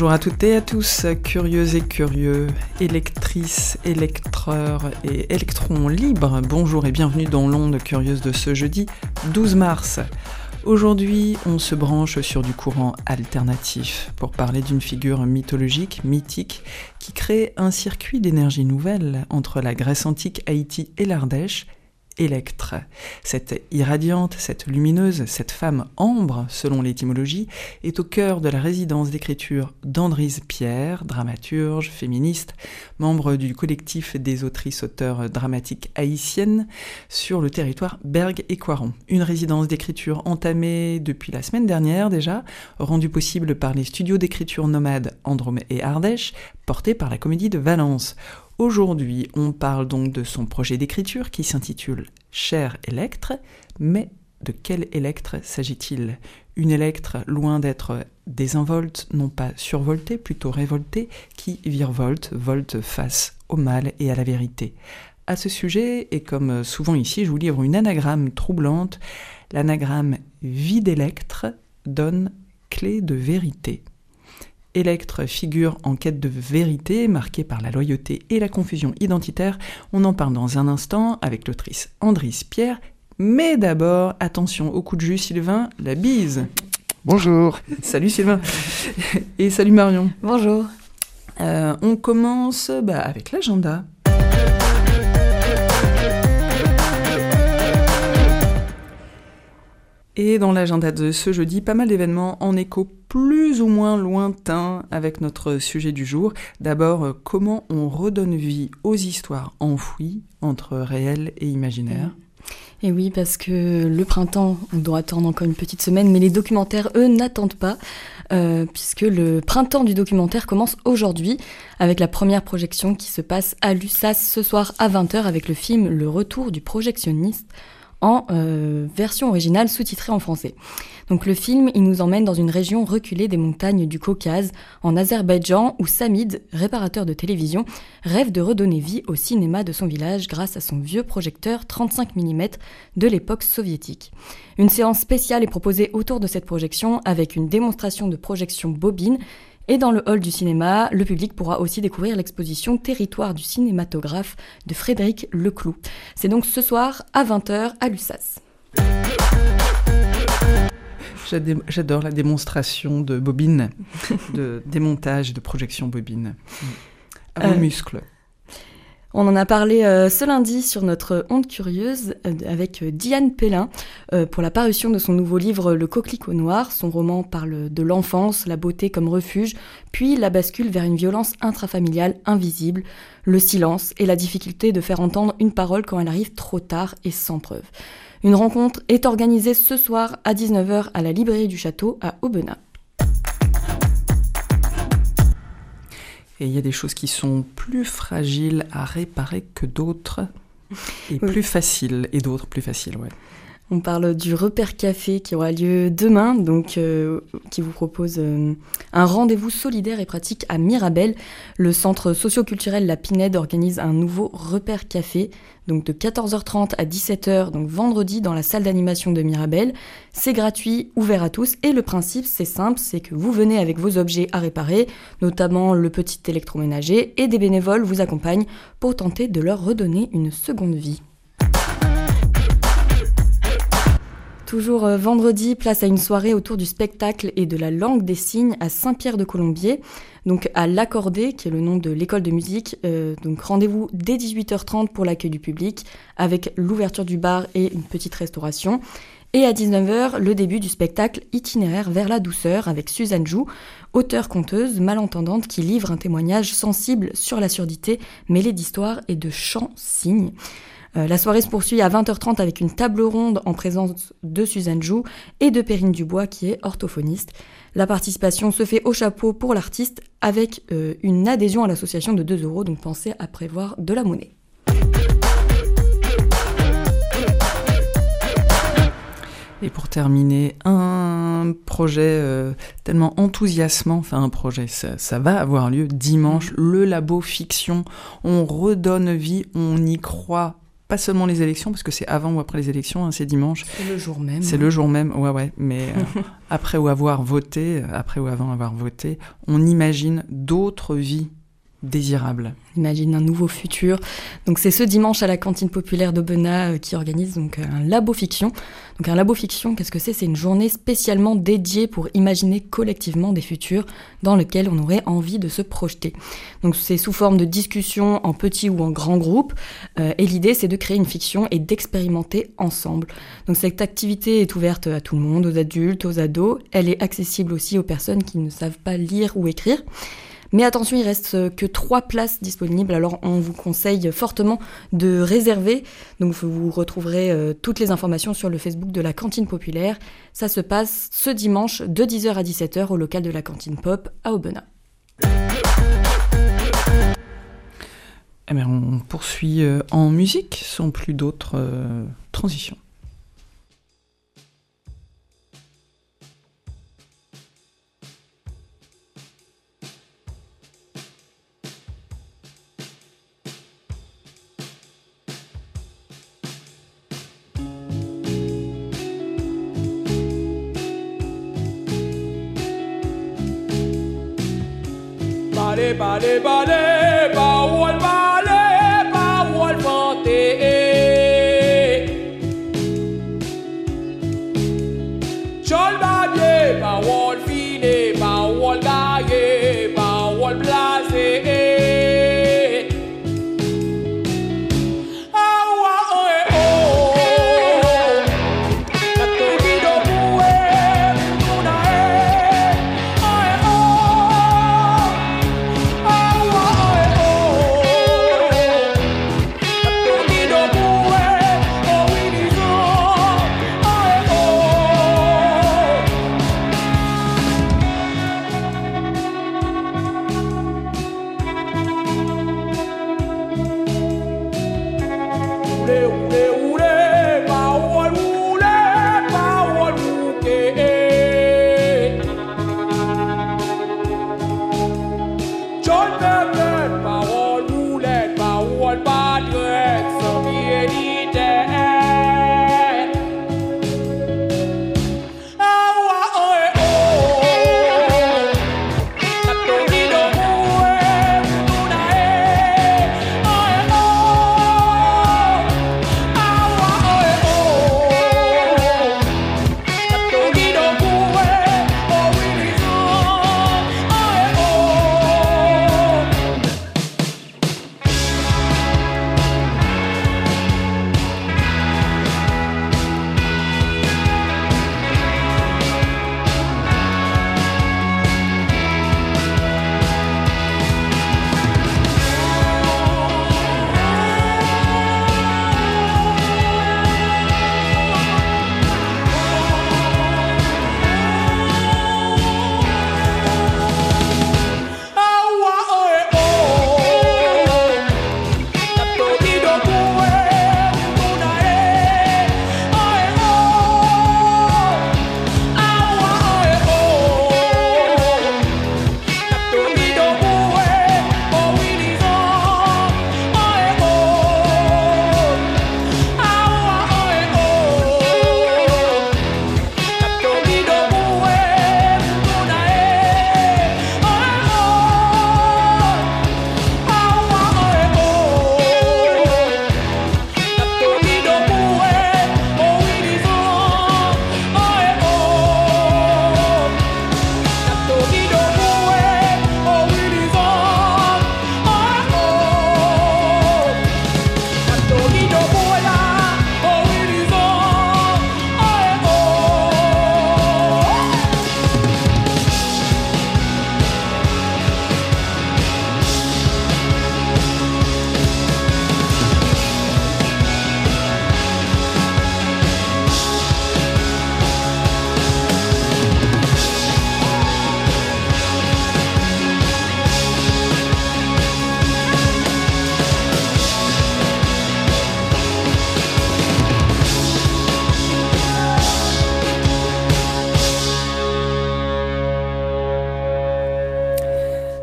Bonjour à toutes et à tous, curieuses et curieux, électrices, électreurs et électrons libres. Bonjour et bienvenue dans l'onde curieuse de ce jeudi 12 mars. Aujourd'hui, on se branche sur du courant alternatif pour parler d'une figure mythologique, mythique, qui crée un circuit d'énergie nouvelle entre la Grèce antique, Haïti et l'Ardèche, Électre. Cette irradiante, cette lumineuse, cette femme ambre, selon l'étymologie, est au cœur de la résidence d'écriture d'Andryse Pierre, dramaturge, féministe, membre du collectif des autrices-auteurs dramatiques haïtiennes sur le territoire Berg et Coiron. Une résidence d'écriture entamée depuis la semaine dernière déjà, rendue possible par les studios d'écriture nomades Androme et Ardèche, portés par la Comédie de Valence. Aujourd'hui, on parle donc de son projet d'écriture qui s'intitule « Cher Électre », mais de quel Électre s'agit-il ? Une Électre loin d'être désinvolte, non pas survoltée, plutôt révoltée, qui virevolte, volte face au mal et à la vérité. À ce sujet, et comme souvent ici, je vous livre une anagramme troublante. L'anagramme « vie d'électre » donne « clé de vérité ». Électre, figure en quête de vérité, marquée par la loyauté et la confusion identitaire. On en parle dans un instant avec l'autrice Andryse Pierre. Mais d'abord, attention au coup de jus, Sylvain, la bise. Bonjour. Salut Sylvain. Et salut Marion. Bonjour. On commence avec l'agenda. Et dans l'agenda de ce jeudi, pas mal d'événements en écho plus ou moins lointains avec notre sujet du jour. D'abord, comment on redonne vie aux histoires enfouies entre réel et imaginaire. Et oui, parce que le printemps, on doit attendre encore une petite semaine, mais les documentaires, eux, n'attendent pas, puisque le printemps du documentaire commence aujourd'hui, avec la première projection qui se passe à l'USAS ce soir à 20h avec le film Le Retour du projectionniste, en version originale sous-titrée en français. Donc le film, il nous emmène dans une région reculée des montagnes du Caucase, en Azerbaïdjan, où Samid, réparateur de télévision, rêve de redonner vie au cinéma de son village grâce à son vieux projecteur 35 mm de l'époque soviétique. Une séance spéciale est proposée autour de cette projection avec une démonstration de projection bobine. Et dans le hall du cinéma, le public pourra aussi découvrir l'exposition Territoire du cinématographe de Frédéric Leclou. C'est donc ce soir à 20h à l'USAS. J'adore la démonstration de bobine, de démontage de projection bobine. À vos muscles. On en a parlé ce lundi sur notre onde curieuse avec Diane Pellin pour la parution de son nouveau livre Le Coquelicot Noir. Son roman parle de l'enfance, la beauté comme refuge, puis la bascule vers une violence intrafamiliale invisible, le silence et la difficulté de faire entendre une parole quand elle arrive trop tard et sans preuve. Une rencontre est organisée ce soir à 19h à la librairie du Château à Aubenas. Et il y a des choses qui sont plus fragiles à réparer que d'autres, et plus faciles, et d'autres plus faciles, ouais. On parle du Repère Café qui aura lieu demain, donc qui vous propose un rendez-vous solidaire et pratique à Mirabel. Le centre socio-culturel La Pinède organise un nouveau Repère Café, donc de 14h30 à 17h, donc vendredi dans la salle d'animation de Mirabel. C'est gratuit, ouvert à tous, et le principe c'est simple, c'est que vous venez avec vos objets à réparer, notamment le petit électroménager, et des bénévoles vous accompagnent pour tenter de leur redonner une seconde vie. Toujours vendredi, place à une soirée autour du spectacle et de la langue des signes à Saint-Pierre-de-Colombier, donc à l'Accordé, qui est le nom de l'école de musique. Donc rendez-vous dès 18h30 pour l'accueil du public, avec l'ouverture du bar et une petite restauration. Et à 19h, le début du spectacle Itinéraire vers la douceur avec Suzanne Joux, auteure-conteuse malentendante qui livre un témoignage sensible sur la surdité mêlée d'histoires et de chants-signes. La soirée se poursuit à 20h30 avec une table ronde en présence de Suzanne Joux et de Perrine Dubois qui est orthophoniste. La participation se fait au chapeau pour l'artiste avec une adhésion à l'association de 2 €, donc pensez à prévoir de la monnaie. Et pour terminer, un projet tellement enthousiasmant, enfin un projet, ça va avoir lieu dimanche, le Labo Fiction. On redonne vie, on y croit pas seulement les élections, parce que c'est avant ou après les élections, c'est dimanche. C'est le jour même. C'est le jour même, ouais. Mais après ou avant avoir voté, on imagine d'autres vies désirables. Imagine un nouveau futur. Donc c'est ce dimanche à la cantine populaire d'Aubenas qui organise donc un labo fiction. Donc un labo fiction, qu'est-ce que c'est ? C'est une journée spécialement dédiée pour imaginer collectivement des futurs dans lesquels on aurait envie de se projeter. Donc c'est sous forme de discussion en petit ou en grand groupe. Et l'idée c'est de créer une fiction et d'expérimenter ensemble. Donc cette activité est ouverte à tout le monde, aux adultes, aux ados. Elle est accessible aussi aux personnes qui ne savent pas lire ou écrire. Mais attention, il reste que 3 places disponibles, alors on vous conseille fortement de réserver. Donc vous retrouverez toutes les informations sur le Facebook de la Cantine Populaire. Ça se passe ce dimanche de 10h à 17h au local de la Cantine Pop à Aubenas. Eh bien, on poursuit en musique, sans plus d'autres transitions. Bale, bale, bale, bawal, bale, bawal, fante. Chol babye, bawal, fine, bawal, gaye, bawal, blase.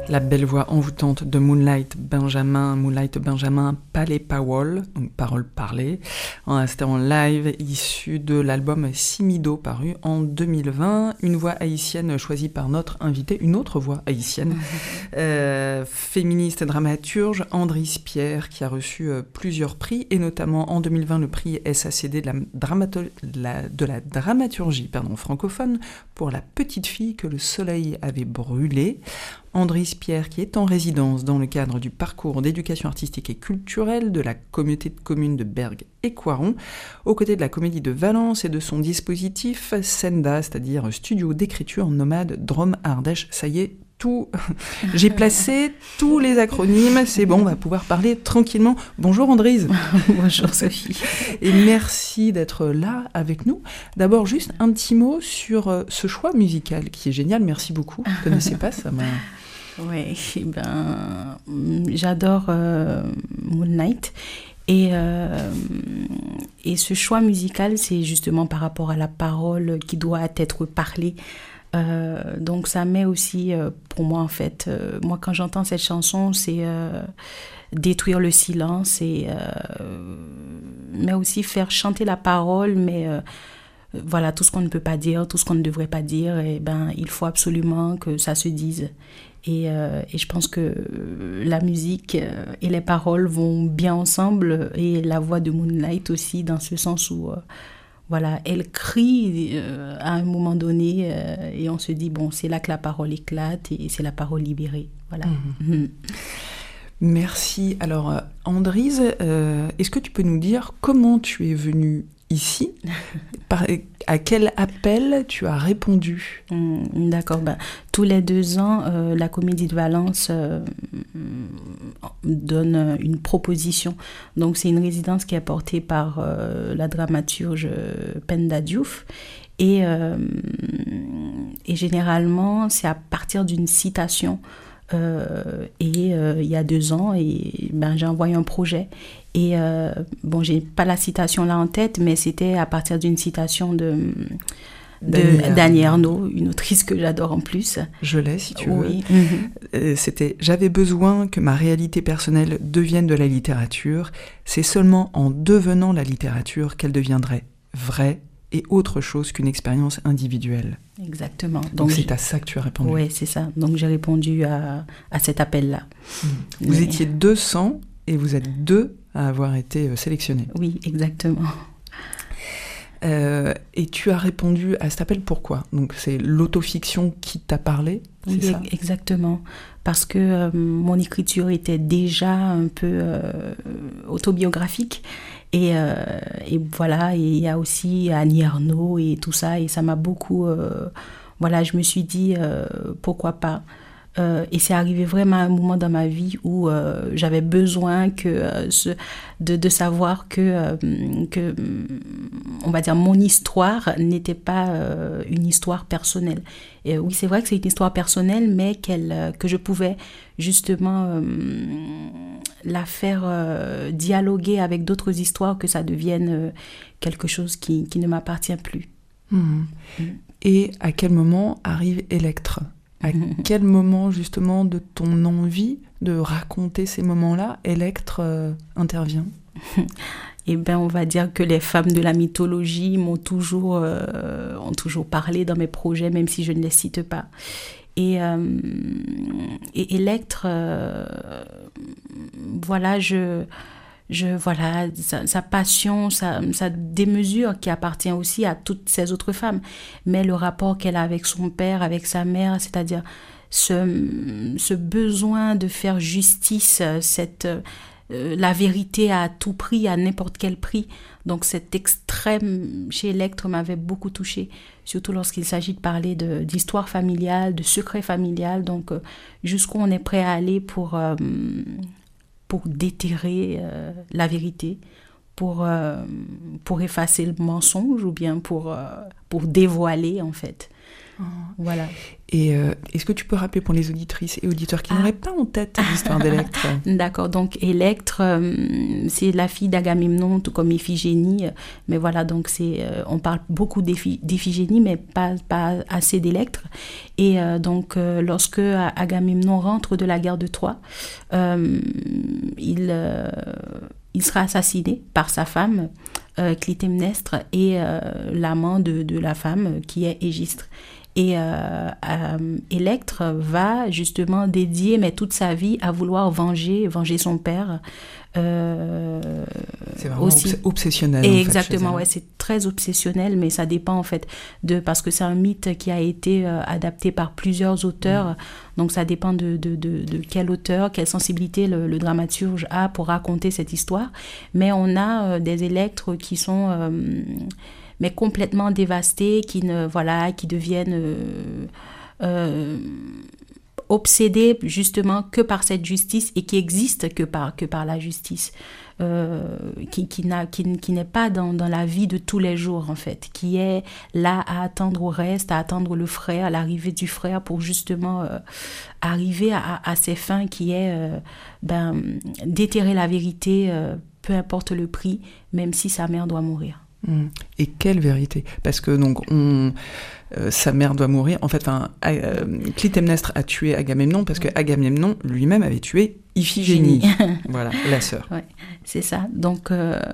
La belle voix envoûtante de Moonlight Benjamin Palais Powell, donc parole parlée. C'était en live issu de l'album Simido paru en 2020. Une voix haïtienne choisie par notre invité, une autre voix haïtienne, féministe et dramaturge, Andris Pierre, qui a reçu plusieurs prix, et notamment en 2020 le prix SACD de la dramaturgie francophone pour La petite fille que le soleil avait brûlée. Andris Pierre, qui est en résidence dans le cadre du parcours d'éducation artistique et culturelle de la communauté de communes de Bergues et Coiron, aux côtés de la Comédie de Valence et de son dispositif Senda, c'est-à-dire studio d'écriture nomade Drôme Ardèche. Ça y est, j'ai placé tous les acronymes, c'est bon, on va pouvoir parler tranquillement. Bonjour Andris. Bonjour Sophie. Et merci d'être là avec nous. D'abord, juste un petit mot sur ce choix musical qui est génial, merci beaucoup. Je ne connaissais pas, ça m'a... Oui, j'adore Moonlight. Et ce choix musical, c'est justement par rapport à la parole qui doit être parlée. Donc ça met aussi pour moi en fait, moi quand j'entends cette chanson, c'est détruire le silence mais aussi faire chanter la parole, mais voilà, tout ce qu'on ne peut pas dire, tout ce qu'on ne devrait pas dire, et il faut absolument que ça se dise. Et je pense que la musique et les paroles vont bien ensemble, et la voix de Moonlight aussi, dans ce sens où voilà, elle crie à un moment donné, et on se dit, bon, c'est là que la parole éclate, et c'est la parole libérée. Voilà. Merci. Alors, Andris, est-ce que tu peux nous dire comment tu es venue ici? À quel appel tu as répondu? D'accord. Tous les 2 ans, la Comédie de Valence donne une proposition. Donc, c'est une résidence qui est portée par la dramaturge Penda Diouf. Et généralement, c'est à partir d'une citation. Il y a 2 ans, j'ai envoyé un projet. Et j'ai pas la citation là en tête, mais c'était à partir d'une citation d'Annie Ernaux, une autrice que j'adore en plus. Je l'ai, si tu veux. Oui. C'était « J'avais besoin que ma réalité personnelle devienne de la littérature. C'est seulement en devenant la littérature qu'elle deviendrait vraie et autre chose qu'une expérience individuelle. » Exactement. Donc c'est à ça que tu as répondu. Oui, c'est ça. Donc j'ai répondu à cet appel-là. Vous étiez 200 et vous êtes 2 à avoir été sélectionnés. Oui, exactement. Et tu as répondu à cet appel, pourquoi? Donc c'est l'autofiction qui t'a parlé, c'est oui, ça? Exactement. Parce que mon écriture était déjà un peu autobiographique. Et voilà, et il y a aussi Annie Ernaux et tout ça, et ça m'a beaucoup... je me suis dit, pourquoi pas? Et c'est arrivé vraiment à un moment dans ma vie où j'avais besoin de savoir que on va dire, mon histoire n'était pas une histoire personnelle. Et oui, c'est vrai que c'est une histoire personnelle, mais que je pouvais justement la faire dialoguer avec d'autres histoires, que ça devienne quelque chose qui ne m'appartient plus. Et à quel moment arrive Electre? À quel moment, justement, de ton envie de raconter ces moments-là, Electre intervient? On va dire que les femmes de la mythologie ont toujours parlé dans mes projets, même si je ne les cite pas. Et Electre, sa passion, sa démesure qui appartient aussi à toutes ces autres femmes, mais le rapport qu'elle a avec son père, avec sa mère, c'est-à-dire ce besoin de faire justice, la vérité à tout prix, à n'importe quel prix. Donc cet extrême chez Electre m'avait beaucoup touchée, surtout lorsqu'il s'agit de parler d'histoire familiale, de secret familial, donc jusqu'où on est prêt à aller pour déterrer la vérité, pour effacer le mensonge, ou bien pour dévoiler en fait. Voilà. Et est-ce que tu peux rappeler pour les auditrices et auditeurs qui n'auraient pas en tête l'histoire d'Électre? D'accord, donc Électre, c'est la fille d'Agamemnon, tout comme Iphigénie. Mais voilà, donc on parle beaucoup d'Iphigénie, mais pas assez d'Électre. Et donc, lorsque Agamemnon rentre de la guerre de Troie, il sera assassiné par sa femme, Clytemnestre, et l'amant de la femme, qui est Égistre. Et Électre va justement dédier toute sa vie à vouloir venger son père. C'est vraiment aussi obsessionnel. Exactement, ouais, c'est très obsessionnel, mais ça dépend en fait parce que c'est un mythe qui a été adapté par plusieurs auteurs. Donc ça dépend de quel auteur, quelle sensibilité le dramaturge a pour raconter cette histoire. Mais on a des Électres qui sont mais complètement dévastés, qui deviennent obsédés justement que par cette justice et qui existent que par la justice, qui n'est pas dans la vie de tous les jours en fait, qui est là à attendre au reste, à attendre le frère, à l'arrivée du frère pour justement arriver à ses fins qui est déterrer la vérité, peu importe le prix, même si sa mère doit mourir. Et quelle vérité, parce que donc sa mère doit mourir. En fait, Clytemnestre a tué Agamemnon parce que Agamemnon lui-même avait tué Iphigénie. Voilà, la sœur. Ouais, c'est ça. Donc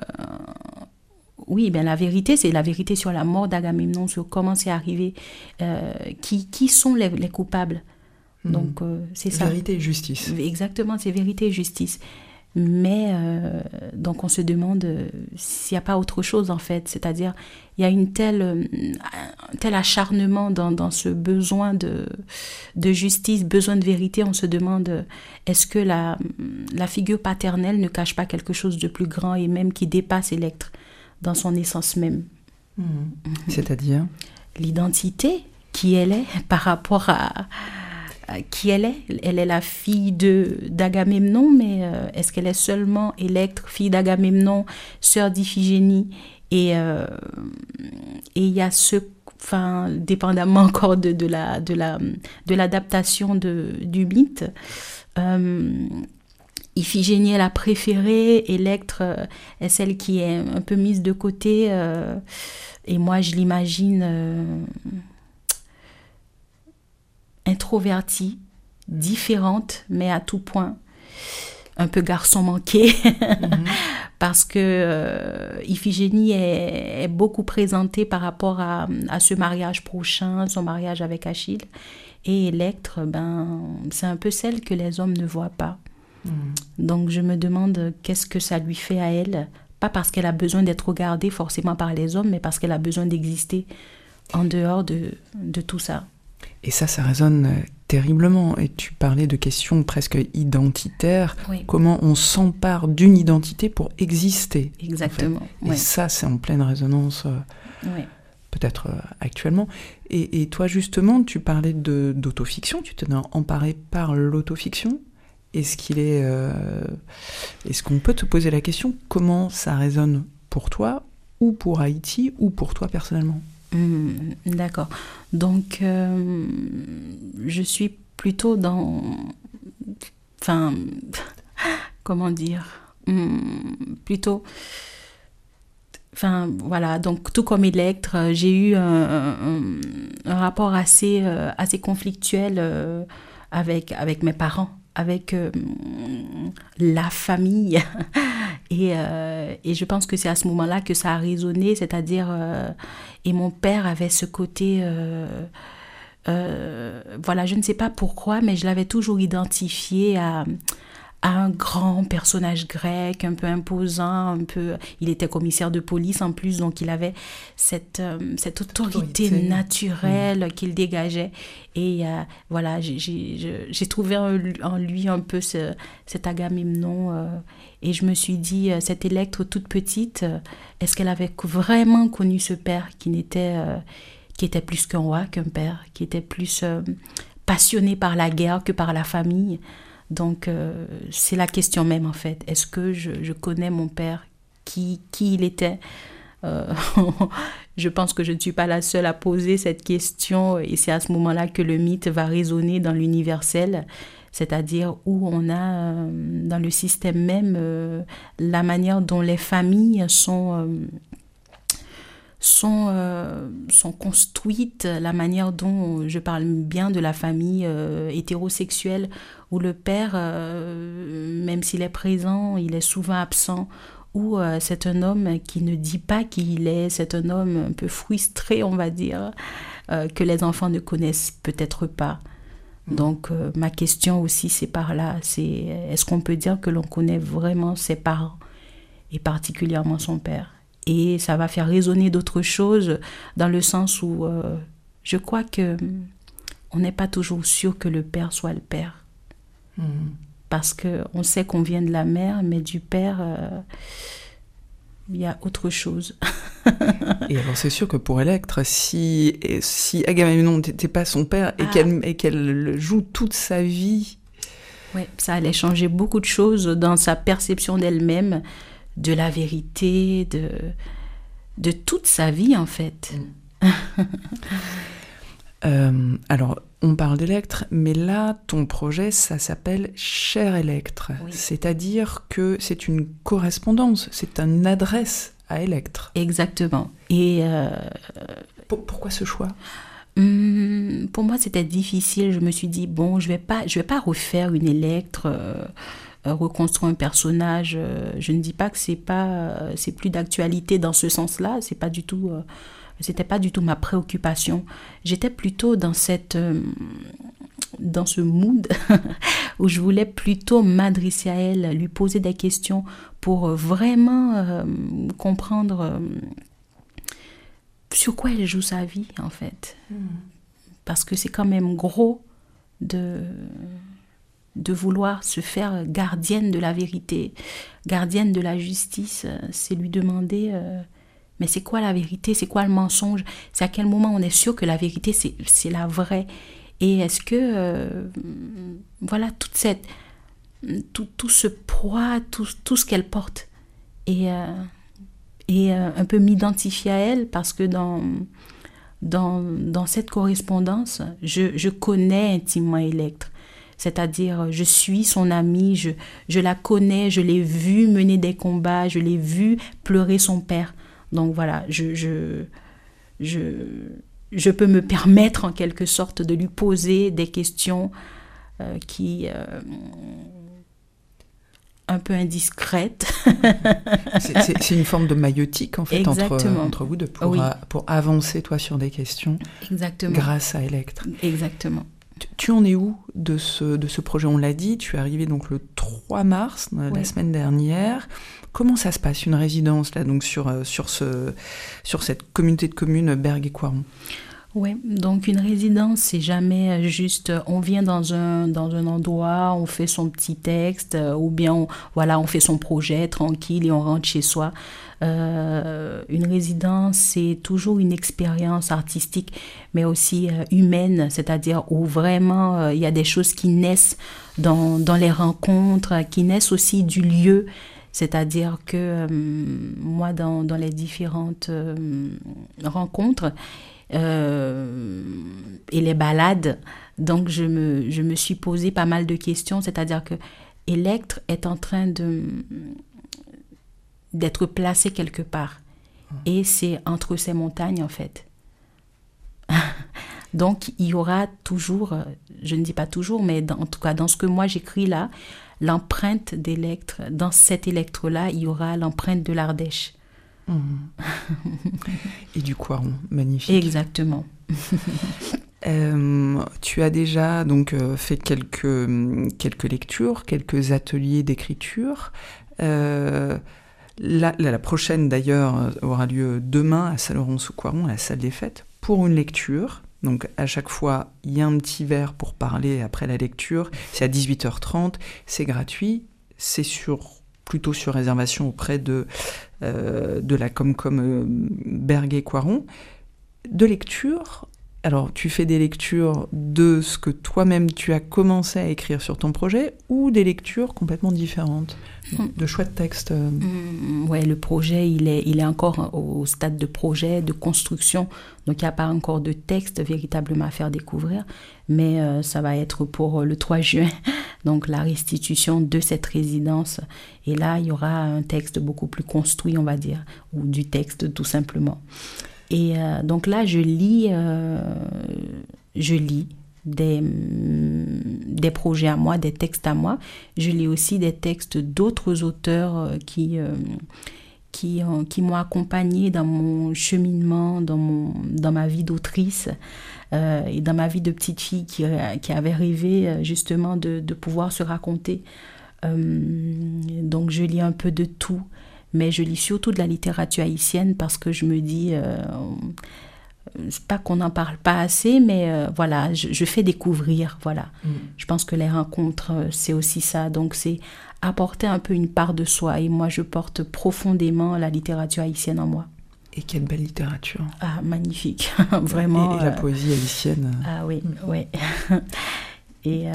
oui, la vérité, c'est la vérité sur la mort d'Agamemnon, sur comment c'est arrivé, qui sont les coupables. Donc c'est ça. Vérité et justice. Exactement, c'est vérité et justice. Mais donc on se demande s'il n'y a pas autre chose en fait, c'est-à-dire il y a un tel acharnement dans ce besoin de justice, besoin de vérité. On se demande est-ce que la figure paternelle ne cache pas quelque chose de plus grand et même qui dépasse Électre dans son essence même. C'est-à-dire l'identité, qui elle est par rapport à qui elle est. Elle est la fille d'Agamemnon, mais est-ce qu'elle est seulement Électre, fille d'Agamemnon, sœur d'Iphigénie? Et il y a dépendamment encore de l'adaptation du mythe, Iphigénie est la préférée, Électre est celle qui est un peu mise de côté, et moi je l'imagine introvertie, différente, mais à tout point, un peu garçon manqué, parce que Iphigénie est beaucoup présentée par rapport à ce mariage prochain, son mariage avec Achille, et Électre, c'est un peu celle que les hommes ne voient pas. Donc je me demande qu'est-ce que ça lui fait à elle, pas parce qu'elle a besoin d'être regardée forcément par les hommes, mais parce qu'elle a besoin d'exister en dehors de tout ça. Et ça résonne terriblement. Et tu parlais de questions presque identitaires. Oui. Comment on s'empare d'une identité pour exister. Exactement. En fait. Et ça, c'est en pleine résonance, peut-être actuellement. Et toi, justement, tu parlais d'autofiction. Tu t'es emparé par l'autofiction. Est-ce qu'on peut te poser la question, comment ça résonne pour toi, ou pour Haïti, ou pour toi personnellement ? D'accord. Donc, je suis plutôt dans... comment dire plutôt... voilà, donc tout comme Électre, j'ai eu un rapport assez conflictuel avec mes parents, avec la famille. Et je pense que c'est à ce moment-là que ça a résonné, c'est-à-dire... et mon père avait ce côté... je ne sais pas pourquoi, mais je l'avais toujours identifié à un grand personnage grec, un peu imposant, il était commissaire de police en plus, donc il avait cette autorité naturelle qu'il dégageait. Et j'ai trouvé en lui un peu cet Agamemnon, et je me suis dit, cette Électre toute petite, est-ce qu'elle avait vraiment connu ce père qui était plus qu'un roi, qu'un père, qui était plus passionné par la guerre que par la famille? Donc, c'est la question même, en fait. Est-ce que je connais mon père, qui il était je pense que je ne suis pas la seule à poser cette question et c'est à ce moment-là que le mythe va résonner dans l'universel, c'est-à-dire où on a dans le système même la manière dont les familles sont construites, la manière dont je parle bien de la famille hétérosexuelle où le père, même s'il est présent, il est souvent absent, où c'est un homme qui ne dit pas qui il est, c'est un homme un peu frustré, on va dire, que les enfants ne connaissent peut-être pas. Donc ma question aussi c'est par là, c'est est-ce qu'on peut dire que l'on connaît vraiment ses parents et particulièrement son père? Et ça va faire résonner d'autres choses dans le sens où je crois que on n'est pas toujours sûr que le père soit le père. Parce qu'on sait qu'on vient de la mère, mais du père, il y a autre chose. Et alors c'est sûr que pour Électre, si Agamemnon n'était pas son père et qu'elle joue toute sa vie... Ouais, ça allait changer beaucoup de choses dans sa perception d'elle-même, de la vérité, de toute sa vie en fait. Alors, on parle d'Électre, mais là, ton projet, ça s'appelle Cher Électre. Oui. C'est-à-dire que c'est une correspondance, c'est une adresse à Électre. Exactement. Et pourquoi ce choix ? Pour moi, c'était difficile. Je me suis dit, bon, je vais pas refaire une Électre, reconstruire un personnage. Je ne dis pas que c'est plus d'actualité dans ce sens-là. C'est pas du tout... C'était pas du tout ma préoccupation. J'étais plutôt dans ce mood où je voulais plutôt m'adresser à elle, lui poser des questions pour vraiment comprendre sur quoi elle joue sa vie, en fait. Parce que c'est quand même gros de vouloir se faire gardienne de la vérité, gardienne de la justice. C'est lui demander... mais c'est quoi la vérité? C'est quoi le mensonge? C'est à quel moment on est sûr que la vérité, c'est la vraie? Et est-ce que, voilà, tout ce poids, tout ce qu'elle porte, et un peu m'identifier à elle, parce que dans cette correspondance, je connais intimement Électre. C'est-à-dire, je suis son amie, je la connais, je l'ai vue mener des combats, je l'ai vue pleurer son père. Donc voilà, je peux me permettre en quelque sorte de lui poser des questions qui un peu indiscrètes. C'est une forme de maïeutique en fait entre vous deux pour avancer toi sur des questions. Exactement. Grâce à Électre. Exactement. Tu en es où de ce projet? On l'a dit, tu es arrivé donc le 3 mars, la semaine dernière. Comment ça se passe, une résidence là, donc sur cette communauté de communes Bergues-et-Coiron? Oui, donc une résidence, c'est jamais juste on vient dans un endroit, on fait son petit texte, ou bien on fait son projet tranquille et on rentre chez soi. Une résidence, c'est toujours une expérience artistique, mais aussi humaine, c'est-à-dire où vraiment il y a des choses qui naissent dans les rencontres, qui naissent aussi du lieu. C'est-à-dire que moi, dans les différentes rencontres et les balades, donc je me suis posé pas mal de questions. C'est-à-dire que Électre est en train d'être placé quelque part. Et c'est entre ces montagnes, en fait. Donc, il y aura toujours, je ne dis pas toujours, mais en tout cas, dans ce que moi j'écris là, l'empreinte d'Électre, dans cet Électre-là, il y aura l'empreinte de l'Ardèche. Et du Coiron, magnifique. Exactement. Tu as déjà donc fait quelques lectures, quelques ateliers d'écriture. La prochaine d'ailleurs aura lieu demain à Saint-Laurent-sous-Coiron, à la salle des fêtes, pour une lecture. Donc à chaque fois, il y a un petit verre pour parler après la lecture. C'est à 18h30, c'est gratuit, c'est plutôt sur réservation auprès de la Comcom Bergues-et-Coiron. De lecture, Alors, tu fais des lectures de ce que toi-même tu as commencé à écrire sur ton projet ou des lectures complètement différentes, de choix de texte? Ouais, le projet, il est encore au stade de projet, de construction. Donc, il n'y a pas encore de texte véritablement à faire découvrir. Mais ça va être pour le 3 juin, donc la restitution de cette résidence. Et là, il y aura un texte beaucoup plus construit, on va dire, ou du texte tout simplement. Et donc là, je lis des projets à moi, des textes à moi. Je lis aussi des textes d'autres auteurs qui m'ont accompagnée dans mon cheminement, dans ma vie d'autrice et dans ma vie de petite fille qui avait rêvé justement de pouvoir se raconter. Donc je lis un peu de tout, mais je lis surtout de la littérature haïtienne parce que je me dis, c'est pas qu'on n'en parle pas assez, mais voilà, je fais découvrir, voilà. Je pense que les rencontres, c'est aussi ça, donc c'est apporter un peu une part de soi, et moi je porte profondément la littérature haïtienne en moi. Et quelle belle littérature. Ah, magnifique, vraiment. Et la poésie haïtienne. Ah oui, oui. Et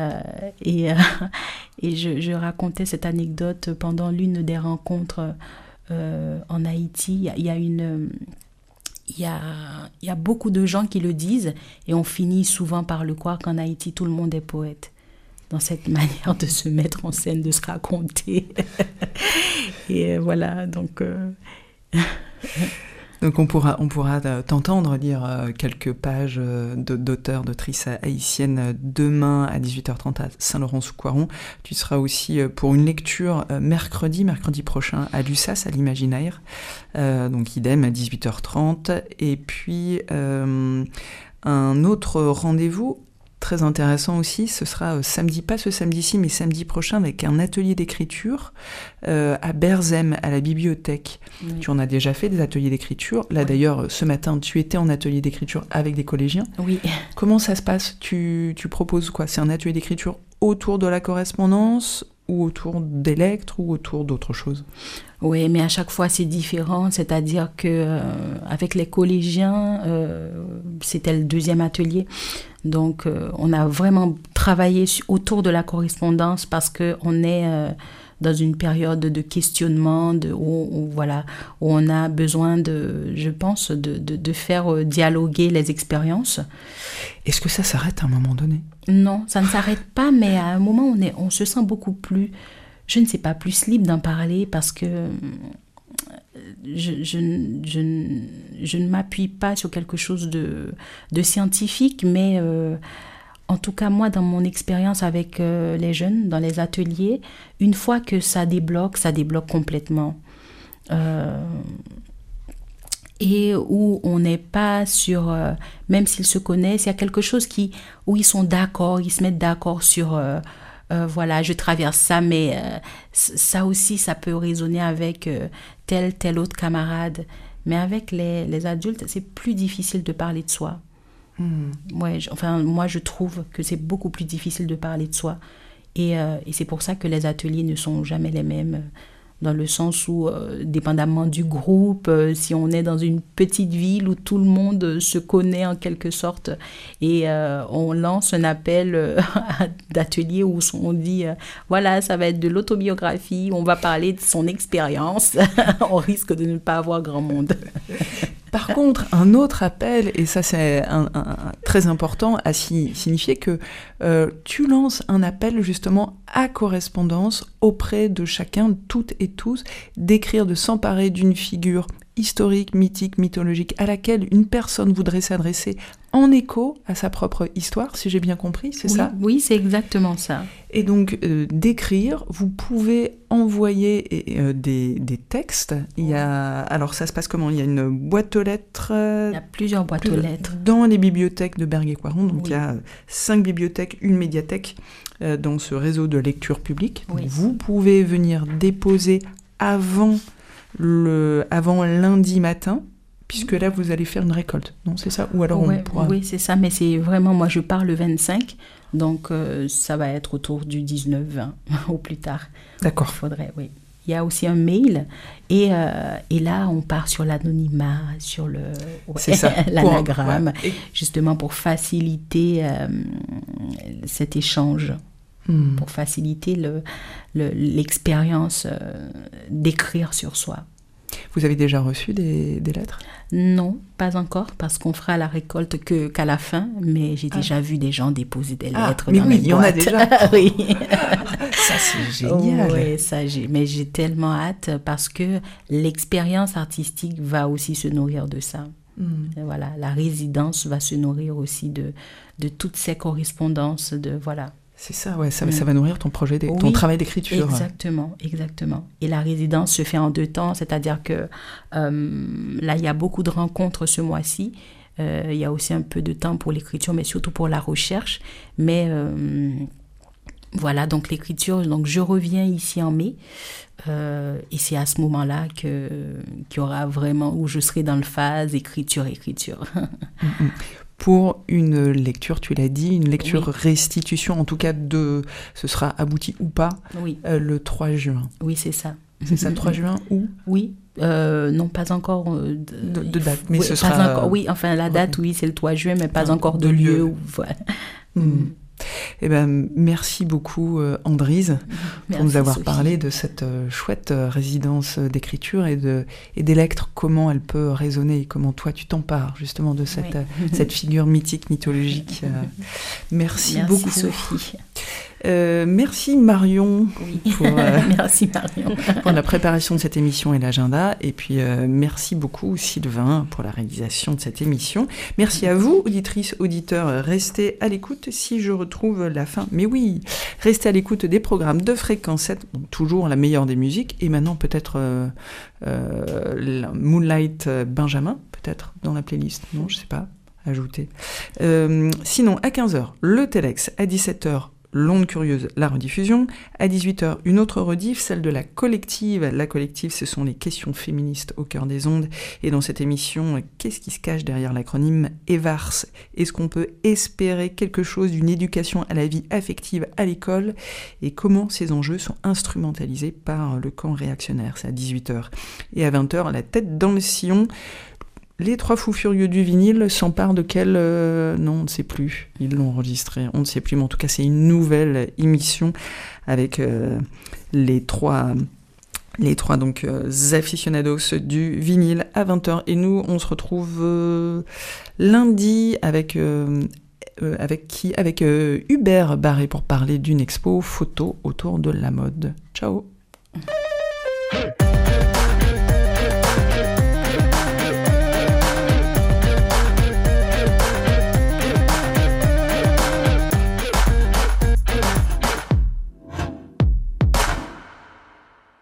je racontais cette anecdote pendant l'une des rencontres en Haïti. Il y a beaucoup de gens qui le disent, et on finit souvent par le croire qu'en Haïti, tout le monde est poète. Dans cette manière de se mettre en scène, de se raconter. Et voilà, donc... Donc on pourra t'entendre lire quelques pages d'auteurs, d'autrices haïtiennes demain à 18h30 à Saint-Laurent-sous-Coiron. Tu seras aussi pour une lecture mercredi prochain à l'USAS, à l'Imaginaire. Donc idem à 18h30. Et puis un autre rendez-vous très intéressant aussi, ce sera samedi, pas ce samedi-ci, mais samedi prochain, avec un atelier d'écriture à Berzem, à la bibliothèque. Oui. Tu en as déjà fait des ateliers d'écriture. Là, oui. D'ailleurs, ce matin, tu étais en atelier d'écriture avec des collégiens. Oui. Comment ça se passe ? Tu proposes quoi ? C'est un atelier d'écriture autour de la correspondance ou autour des lectres ou autour d'autres choses ? Oui, mais à chaque fois, c'est différent. C'est-à-dire qu'avec les collégiens, c'était le deuxième atelier. Donc, on a vraiment travaillé autour de la correspondance parce qu'on est dans une période de questionnement où on a besoin de faire dialoguer les expériences. Est-ce que ça s'arrête à un moment donné ? Non, ça ne s'arrête pas, mais à un moment, on se sent beaucoup plus, je ne sais pas, plus libre d'en parler parce que je ne m'appuie pas sur quelque chose de scientifique, mais en tout cas, moi, dans mon expérience avec les jeunes, dans les ateliers, une fois que ça débloque complètement. Et où on n'est pas sur... même s'ils se connaissent, il y a quelque chose où ils sont d'accord, ils se mettent d'accord sur... voilà, je traverse ça, mais ça aussi, ça peut résonner avec tel autre camarade. Mais avec les adultes, c'est plus difficile de parler de soi. Ouais, moi, je trouve que c'est beaucoup plus difficile de parler de soi. Et c'est pour ça que les ateliers ne sont jamais les mêmes. Dans le sens où, dépendamment du groupe, si on est dans une petite ville où tout le monde se connaît en quelque sorte, et on lance un appel d'atelier où on dit, voilà, ça va être de l'autobiographie, on va parler de son expérience, on risque de ne pas avoir grand monde. Par contre, un autre appel, et ça c'est très important à signifier que tu lances un appel justement à correspondance auprès de chacun, toutes et tous, d'écrire, de s'emparer d'une figure historique, mythique, mythologique, à laquelle une personne voudrait s'adresser en écho à sa propre histoire, si j'ai bien compris, c'est ça ? Oui, c'est exactement ça. Et donc, d'écrire, vous pouvez envoyer des textes. Alors, ça se passe comment ? Il y a une boîte aux lettres... il y a plusieurs boîtes aux lettres. Dans les bibliothèques de Berg-et-Coiron. Donc, oui. Il y a 5 bibliothèques, une médiathèque dans ce réseau de lecture publique. Oui. Vous pouvez venir déposer avant lundi matin, puisque là, vous allez faire une récolte. Non, c'est ça ? Ou alors on pourra... Oui, c'est ça, mais c'est vraiment... Moi, je pars le 25, donc ça va être autour du 19-20, au plus tard. D'accord. Il faudrait, oui. Il y a aussi un mail et là on part sur l'anonymat, sur c'est ça, l'anagramme, justement pour faciliter cet échange, pour faciliter l'expérience d'écrire sur soi. Vous avez déjà reçu des lettres ? Non, pas encore, parce qu'on fera la récolte qu'à la fin, mais j'ai déjà vu des gens déposer des lettres dans les boîtes. Mais oui, il y en a déjà. Oui. Ça, c'est génial. Oui, mais j'ai tellement hâte parce que l'expérience artistique va aussi se nourrir de ça. Et voilà, la résidence va se nourrir aussi de toutes ces correspondances, voilà. C'est ça, ouais, ça va nourrir ton projet, ton travail d'écriture. Exactement. Et la résidence se fait en 2 temps, c'est-à-dire que là, il y a beaucoup de rencontres ce mois-ci. Il y a aussi un peu de temps pour l'écriture, mais surtout pour la recherche. Mais voilà, donc l'écriture, donc je reviens ici en mai. Et c'est à ce moment-là qu'il y aura vraiment, où je serai dans le phase écriture. Pour une lecture, tu l'as dit, une lecture restitution, en tout cas ce sera abouti ou pas, le 3 juin. Oui, c'est ça. C'est ça, le 3 juin où ? Oui, non, pas encore de date, mais ce sera... Pas encore, oui, enfin la date, oui, c'est le 3 juin, mais pas encore de lieu. Voilà. Eh ben, merci beaucoup Andrise pour nous avoir parlé de cette chouette résidence d'écriture et des lettres, comment elle peut résonner et comment toi tu t'empares justement de cette figure mythique, mythologique. Merci beaucoup Sophie. Merci Marion merci Marion pour la préparation de cette émission et l'agenda, et puis merci beaucoup Sylvain pour la réalisation de cette émission. Merci à vous auditrices, auditeurs, restez à l'écoute si je retrouve la fin, mais oui, restez à l'écoute des programmes de Fréquence 7, donc toujours la meilleure des musiques, et maintenant peut-être Moonlight Benjamin, peut-être dans la playlist, non je sais pas, ajouter. Sinon à 15h le Telex, à 17h L'Onde Curieuse, la rediffusion. À 18h, une autre rediff, celle de la collective. La collective, ce sont les questions féministes au cœur des ondes. Et dans cette émission, qu'est-ce qui se cache derrière l'acronyme EVARS ? Est-ce qu'on peut espérer quelque chose d'une éducation à la vie affective à l'école ? Et comment ces enjeux sont instrumentalisés par le camp réactionnaire ? C'est à 18h. Et à 20h, la tête dans le sillon. Les 3 fous furieux du vinyle s'emparent de quel... non, on ne sait plus. Ils l'ont enregistré, on ne sait plus. Mais en tout cas, c'est une nouvelle émission avec les trois donc aficionados du vinyle à 20h. Et nous, on se retrouve lundi avec Hubert Barré pour parler d'une expo photo autour de la mode. Ciao.